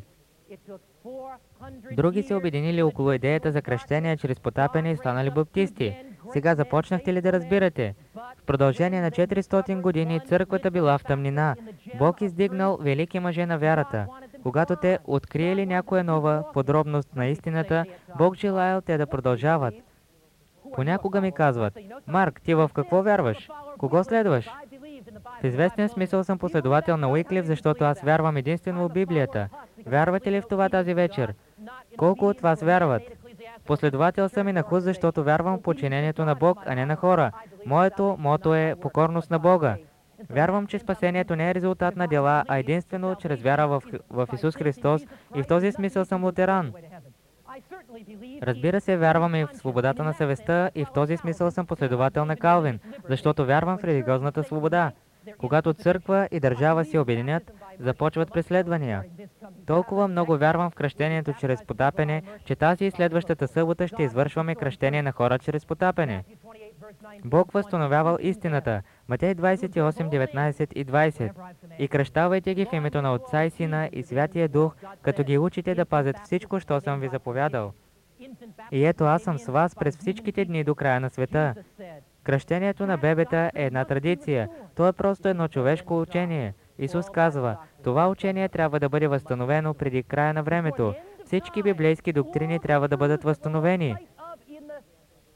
Други се обединили около идеята за кръщение чрез потапяне и станали баптисти. Сега започнахте ли да разбирате? В продължение на четиристотин години църквата била в тъмнина. Бог издигнал велики мъже на вярата. Когато те откриели някоя нова подробност на истината, Бог желаял те да продължават. Понякога ми казват: Марк, ти в какво вярваш? Кого следваш? В известен смисъл съм последовател на Уиклиф, защото аз вярвам единствено в Библията. Вярвате ли в това тази вечер? Колко от вас вярват? Последовател съм и на Хус, защото вярвам в подчинението на Бог, а не на хора. Моето мото е покорност на Бога. Вярвам, че спасението не е резултат на дела, а единствено чрез вяра в, в Исус Христос, и в този смисъл съм лутеран. Разбира се, вярвам и в свободата на съвестта, и в този смисъл съм последовател на Калвин, защото вярвам в религиозната свобода. Когато църква и държава се обединят, започват преследвания. Толкова много вярвам в кръщението чрез потапяне, че тази и следващата събота ще извършваме кръщение на хора чрез потапяне. Бог възстановявал истината. Матей двадесет и осем, деветнайсет и двадесет. И кръщавайте ги в името на Отца и Сина и Святия Дух, като ги учите да пазят всичко, що съм ви заповядал. И ето аз съм с вас през всичките дни до края на света. Кръщението на бебета е една традиция. То е просто едно човешко учение. Исус казва: това учение трябва да бъде възстановено преди края на времето. Всички библейски доктрини трябва да бъдат възстановени.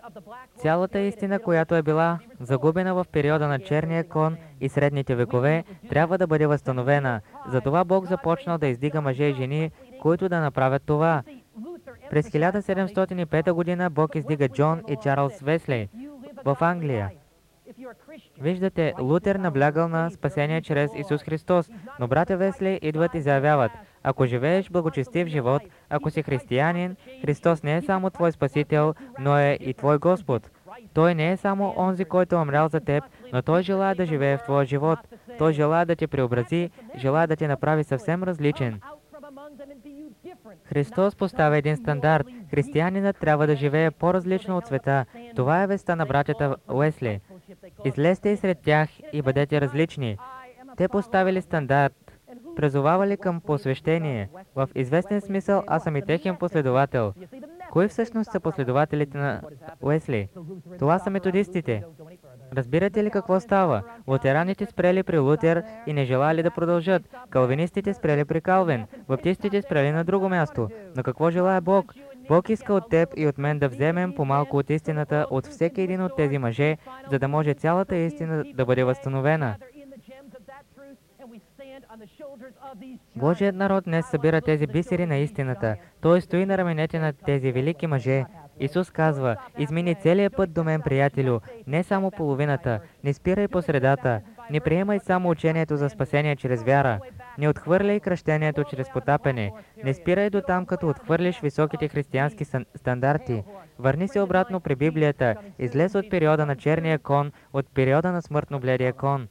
Цялата истина, която е била загубена в периода на черния кон и средните векове, трябва да бъде възстановена. Затова Бог започнал да издига мъже и жени, които да направят това. През хиляда седемстотин и пета година Бог издига Джон и Чарлз Весли в Англия. Виждате, Лутер наблягал на спасение чрез Исус Христос, но братя Весли идват и заявяват: ако живееш благочестив живот, ако си християнин, Христос не е само твой Спасител, но е и твой Господ. Той не е само онзи, който е умрял за теб, но Той желая да живее в твоя живот. Той желая да те преобрази, желая да те направи съвсем различен. Христос поставя един стандарт. Християнинът трябва да живее по-различно от света. Това е вестта на братята Уесли. Излезте и сред тях и бъдете различни. Те поставили стандарт, призовавали към посвещение. В известен смисъл аз съм и техен последовател. Кои всъщност са последователите на Уесли? Това са методистите. Разбирате ли какво става? Лутераните спрели при Лутер и не желали да продължат. Калвинистите спрели при Калвин. Баптистите спрели на друго място. Но какво желая Бог? Бог иска от теб и от мен да вземем по-малко от истината от всеки един от тези мъже, за да може цялата истина да бъде възстановена. Божият народ днес събира тези бисери на истината. Той стои на раменете на тези велики мъже. Исус казва: измини целият път до мен, приятелю, не само половината, не спирай по средата, не приемай само учението за спасение чрез вяра, не отхвърляй кръщението чрез потапене, не спирай до там, като отхвърлиш високите християнски стандарти. Върни се обратно при Библията, излез от периода на черния кон, от периода на смъртно бледия кон.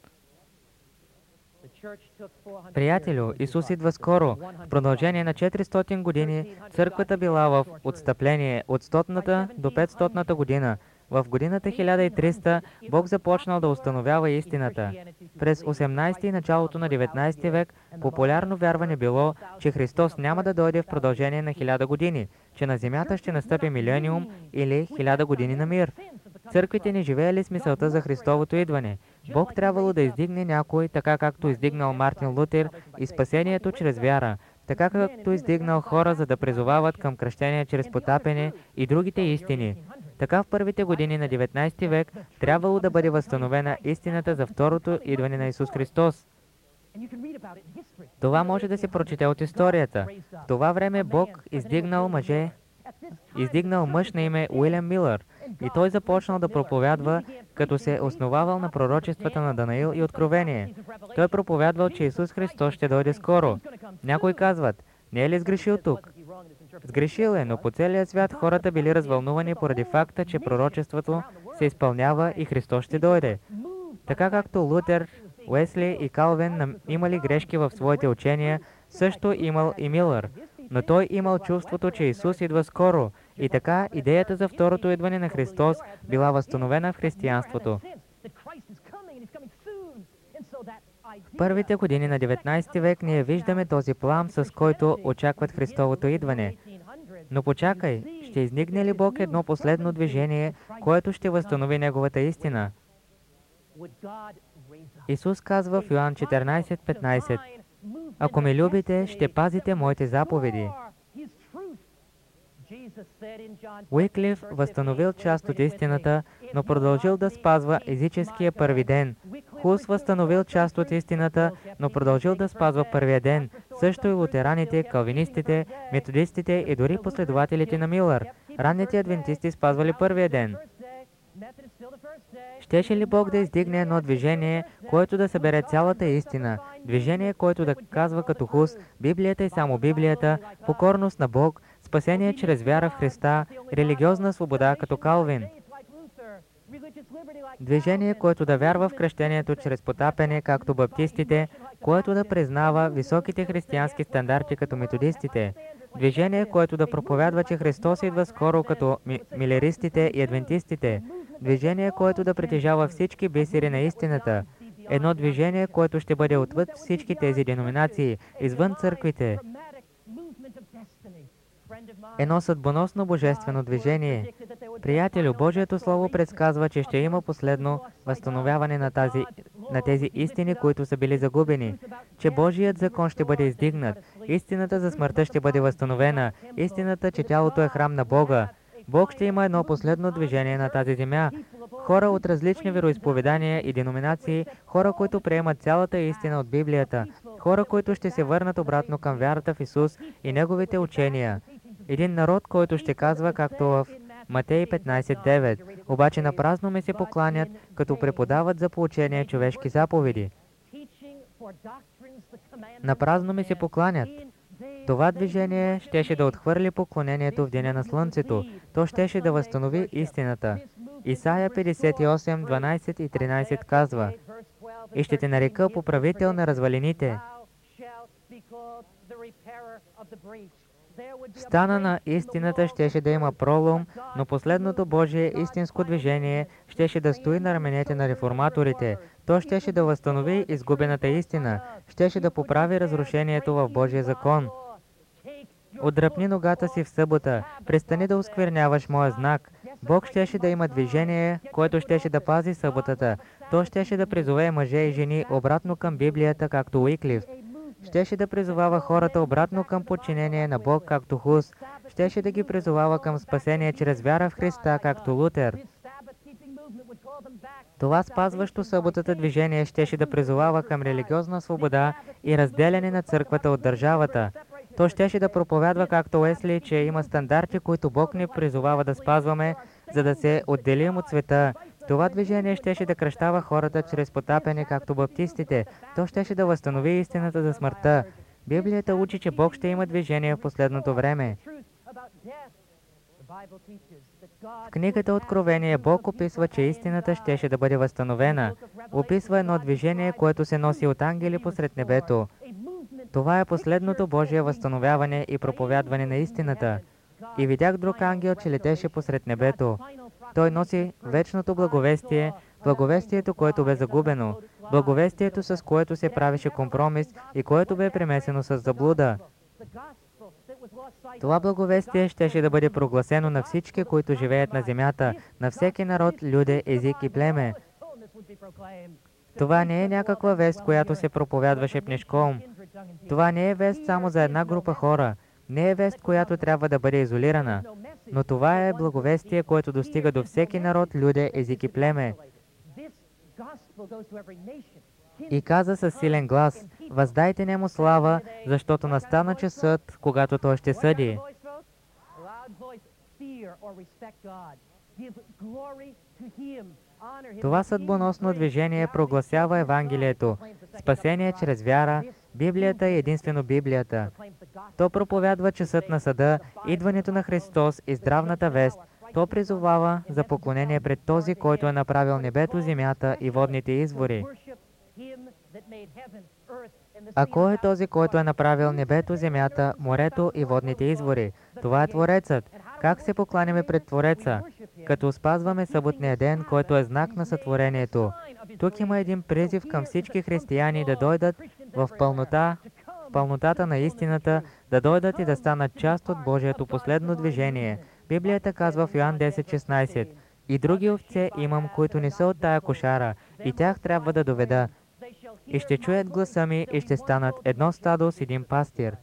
Приятелю, Исус идва скоро. В продължение на четиристотин години църквата била в отстъпление от стотната до петстотната година. В годината хиляда и триста Бог започнал да установява истината. През осемнайсети и началото на деветнайсети век популярно вярване било, че Христос няма да дойде в продължение на хиляда години, че на земята ще настъпи милениум или хиляда години на мир. Църквите не живеели с мисълта за Христовото идване. Бог трябвало да издигне някой, така както издигнал Мартин Лутер и спасението чрез вяра, така както издигнал хора, за да призовават към кръщение чрез потапене и другите истини. Така в първите години на деветнайсети век трябвало да бъде възстановена истината за второто идване на Исус Христос. Това може да се прочете от историята. В това време Бог издигнал мъже, издигнал мъж на име Уилям Милър, и той започнал да проповядва, като се основавал на пророчествата на Данаил и Откровение. Той проповядвал, че Исус Христос ще дойде скоро. Някои казват: не е ли сгрешил тук? Сгрешил е, но по целия свят хората били развълнувани поради факта, че пророчеството се изпълнява и Христос ще дойде. Така както Лутер, Уесли и Калвин имали грешки в своите учения, също имал и Милър. Но той имал чувството, че Исус идва скоро, и така идеята за второто идване на Христос била възстановена в християнството. В първите години на деветнайсети век ние виждаме този план, с който очакват Христовото идване. Но почакай, ще издигне ли Бог едно последно движение, което ще възстанови Неговата истина? Исус казва в Йоан четиринайсет петнайсет: ако ме любите, ще пазите моите заповеди. Уиклиф възстановил част от истината, но продължил да спазва езическия първи ден. Хус възстановил част от истината, но продължил да спазва първия ден. Също и лутераните, калвинистите, методистите и дори последователите на Милър. Ранните адвентисти спазвали първия ден. Щеше ли Бог да издигне едно движение, което да събере цялата истина? Движение, което да казва като Хус: Библията и само Библията, покорност на Бог, спасение чрез вяра в Христа, религиозна свобода като Калвин. Движение, което да вярва в кръщението чрез потапене, както баптистите, което да признава високите християнски стандарти като методистите. Движение, което да проповядва, че Христос идва скоро като ми милеристите и адвентистите. Движение, което да притежава всички бисери на истината. Едно движение, което ще бъде отвъд всички тези деноминации, извън църквите. Едно съдбоносно божествено движение. Приятелю, Божието Слово предсказва, че ще има последно възстановяване на, тази, на тези истини, които са били загубени, че Божият закон ще бъде издигнат, истината за смъртта ще бъде възстановена, истината, че тялото е храм на Бога. Бог ще има едно последно движение на тази земя. Хора от различни вероизповедания и деноминации, хора, които приемат цялата истина от Библията, хора, които ще се върнат обратно към вярата в Исус и Неговите учения. Един народ, който ще казва, както в Матей петнайсет девет, обаче напразно ми се покланят, като преподават за поучение човешки заповеди. Напразно ми се покланят. Това движение щеше да отхвърли поклонението в деня на слънцето. То щеше да възстанови истината. Исаия петдесет и осем, дванайсет и тринайсет казва: „И ще те нарека поправител на развалините“. В стана на истината щеше да има пролом, но последното Божие истинско движение щеше да стои на раменете на реформаторите. То щеше да възстанови изгубената истина, щеше да поправи разрушението в Божия закон. Отдръпни ногата си в събота, престани да оскверняваш моя знак. Бог щеше да има движение, което щеше да пази съботата. То щеше да призове мъже и жени обратно към Библията, както Уиклиф. Щеше да призовава хората обратно към подчинение на Бог, както Хус. Щеше да ги призовава към спасение чрез вяра в Христа, както Лутер. Това спазващо съботата движение щеше да призовава към религиозна свобода и разделяне на църквата от държавата. То щеше да проповядва, както Уесли, че има стандарти, които Бог ни призовава да спазваме, за да се отделим от света. Това движение щеше да кръщава хората чрез потапяне, както баптистите. То щеше да възстанови истината за смъртта. Библията учи, че Бог ще има движение в последното време. В книгата Откровение Бог описва, че истината щеше да бъде възстановена. Описва едно движение, което се носи от ангели посред небето. Това е последното Божие възстановяване и проповядване на истината. И видях друг ангел, че летеше посред небето. Той носи вечното благовестие, благовестието, което бе загубено, благовестието, с което се правеше компромис и което бе премесено с заблуда. Това благовестие щеше да бъде прогласено на всички, които живеят на земята, на всеки народ, люде, език и племе. Това не е някаква вест, която се проповядваше пнешком. Това не е вест само за една група хора. Не е вест, която трябва да бъде изолирана. Но това е благовестие, което достига до всеки народ, люде, език и племе. И каза със силен глас: „Въздайте нему слава, защото настана часът, когато той ще съди“. Това съдбоносно движение прогласява Евангелието, спасение чрез вяра. Библията е единствено Библията. То проповядва часът на съда, идването на Христос и здравната вест. То призовава за поклонение пред този, който е направил небето, земята и водните извори. А кой е този, който е направил небето, земята, морето и водните извори? Това е Творецът. Как се покланяме пред Твореца? Като спазваме съботния ден, който е знак на сътворението. Тук има един призив към всички християни да дойдат в пълнота, в пълнотата на истината, да дойдат и да станат част от Божието последно движение. Библията казва в Йоан десет шестнайсет: „И други овце имам, които не са от тая кошара, и тях трябва да доведа. И ще чуят гласа ми, и ще станат едно стадо с един пастир“.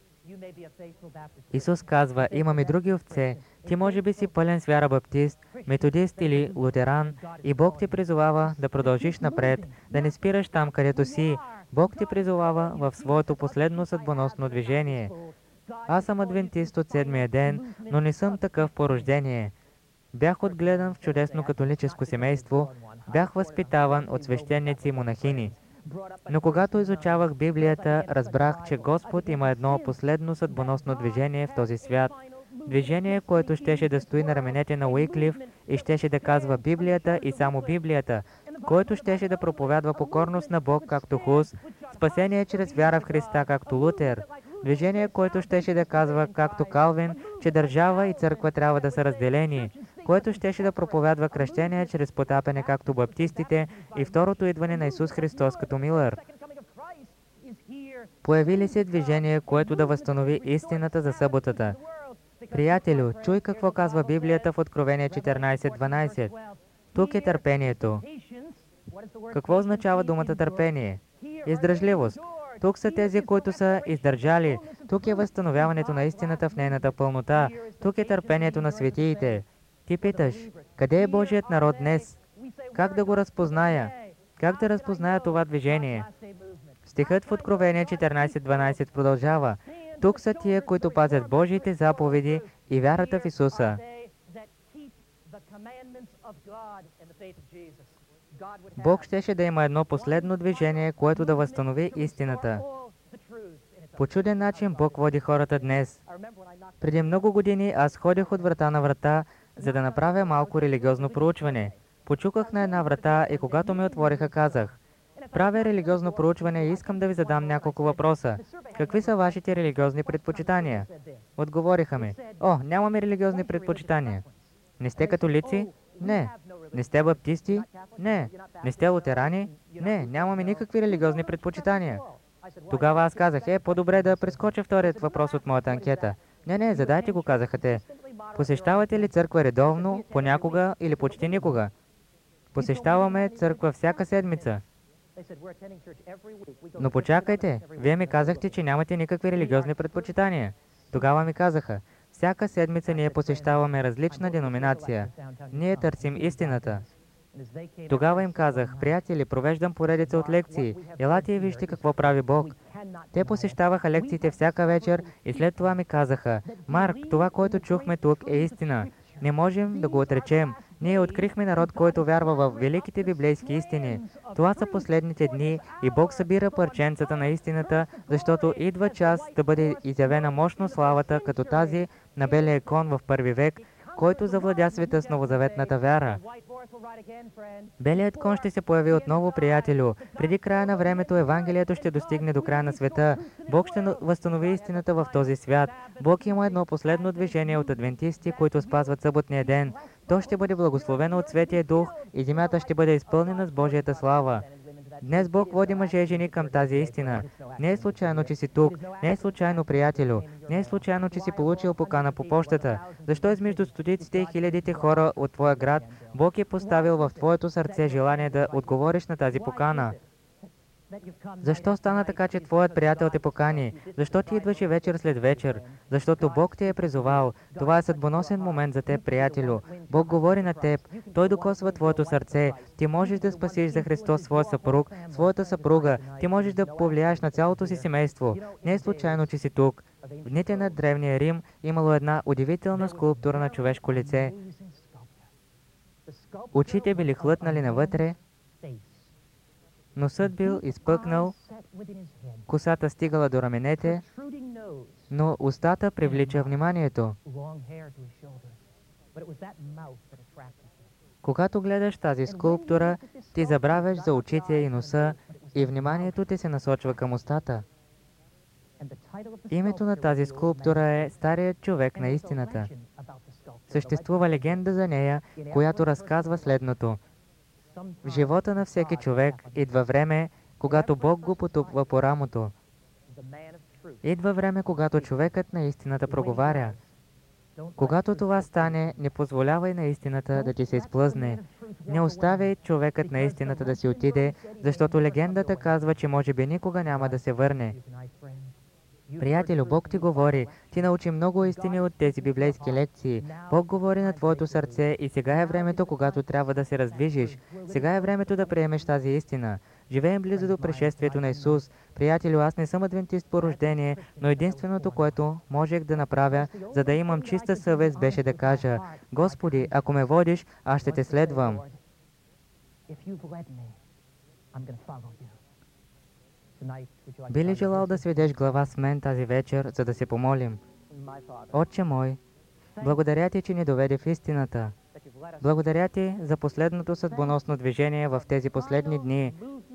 Исус казва: „Имам и други овце. Ти може би си пълен с вяра баптист, методист или лутеран, и Бог ти призовава да продължиш напред, да не спираш там, където си. Бог ти призовава в своето последно съдбоносно движение. Аз съм адвентист от седмия ден, но не съм такъв по рождение. Бях отгледан в чудесно католическо семейство, бях възпитаван от свещеници и монахини. Но когато изучавах Библията, разбрах, че Господ има едно последно съдбоносно движение в този свят. Движение, което щеше да стои на раменете на Уиклиф и щеше да казва Библията и само Библията, който щеше да проповядва покорност на Бог, както Хус, спасение чрез вяра в Христа, както Лутер. Движение, което щеше да казва, както Калвин, че държава и църква трябва да са разделени, което щеше да проповядва кръщение чрез потапяне, както баптистите, и второто идване на Исус Христос, като Милър. Появи ли се движение, което да възстанови истината за съботата? Приятелю, чуй какво казва Библията в Откровение четиринайсет дванайсет. Тук е търпението. Какво означава думата търпение? Издръжливост. Тук са тези, които са издържали. Тук е възстановяването на истината в нейната пълнота. Тук е търпението на светиите. Ти питаш, къде е Божият народ днес? Как да го разпозная? Как да разпозная това движение? Стихът в Откровение четиринайсет дванайсет продължава. Тук са тия, които пазят Божиите заповеди и вярата в Исуса. Бог щеше да има едно последно движение, което да възстанови истината. По чуден начин Бог води хората днес. Преди много години аз ходих от врата на врата, за да направя малко религиозно проучване. Почуках на една врата и когато ми отвориха, казах: правя религиозно проучване и искам да ви задам няколко въпроса. Какви са вашите религиозни предпочитания? Отговориха ми: о, нямаме религиозни предпочитания. Не сте католици? Не. Не сте баптисти? Не. Не сте лутерани? Не, нямаме никакви религиозни предпочитания. Тогава аз казах: е, по-добре да прескоча вторият въпрос от моята анкета. Не, не, задайте го, казаха те. Посещавате ли църква редовно, понякога или почти никога? Посещаваме църква всяка седмица. Но почакайте, вие ми казахте, че нямате никакви религиозни предпочитания. Тогава ми казаха: всяка седмица ние посещаваме различна деноминация. Ние търсим истината. Тогава им казах: приятели, провеждам поредица от лекции. Елате и вижте какво прави Бог. Те посещаваха лекциите всяка вечер и след това ми казаха: Марк, това, което чухме тук, е истина. Не можем да го отречем. Ние открихме народ, който вярва в великите библейски истини. Това са последните дни и Бог събира парченцата на истината, защото идва час да бъде изявена мощно славата, като тази на белия кон в първи век, който завладя света с новозаветната вяра. Белият кон ще се появи отново, приятелю. Преди края на времето Евангелието ще достигне до края на света. Бог ще възстанови истината в този свят. Бог има едно последно движение от адвентисти, които спазват съботния ден. То ще бъде благословено от Светия Дух и земята ще бъде изпълнена с Божията слава. Днес Бог води мъже и жени към тази истина. Не е случайно, че си тук. Не е случайно, приятелю. Не е случайно, че си получил покана по почтата. Защо измежду стотиците и хилядите хора от твоя град Бог е поставил в твоето сърце желание да отговориш на тази покана? Защо стана така, че твоят приятел те покани? Защо ти идваш и вечер след вечер? Защото Бог те е призовал. Това е съдбоносен момент за теб, приятелю. Бог говори на теб. Той докосва твоето сърце. Ти можеш да спасиш за Христос своя съпруг, своята съпруга. Ти можеш да повлияеш на цялото си семейство. Не е случайно, че си тук. В дните на Древния Рим имало една удивителна скулптура на човешко лице. Очите били хлътнали навътре, носът бил изпъкнал, косата стигала до раменете, но устата привлича вниманието. Когато гледаш тази скулптура, ти забравяш за очите и носа и вниманието ти се насочва към устата. Името на тази скулптура е Старият човек на истината. Съществува легенда за нея, която разказва следното. В живота на всеки човек идва време, когато Бог го потупва по рамото. Идва време, когато човекът на истината проговаря. Когато това стане, не позволявай на истината да ти се изплъзне. Не оставяй човекът на истината да си отиде, защото легендата казва, че може би никога няма да се върне. Приятелю, Бог ти говори. Ти научи много истини от тези библейски лекции. Бог говори на твоето сърце и сега е времето, когато трябва да се раздвижиш. Сега е времето да приемеш тази истина. Живеем близо до пришествието на Исус. Приятелю, аз не съм адвентист по рождение, но единственото, което можех да направя, за да имам чиста съвест, беше да кажа: Господи, ако ме водиш, аз ще те следвам. Би ли желал да сведеш глава с мен тази вечер, за да се помолим? Отче мой, благодаря ти, че ни доведе в истината. Благодаря ти за последното съдбоносно движение в тези последни дни.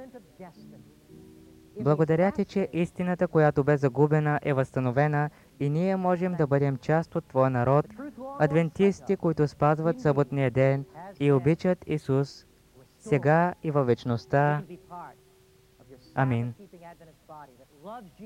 Благодаря ти, че истината, която бе загубена, е възстановена и ние можем да бъдем част от твоя народ, адвентисти, които спазват съботния ден и обичат Исус, сега и във вечността. Амин.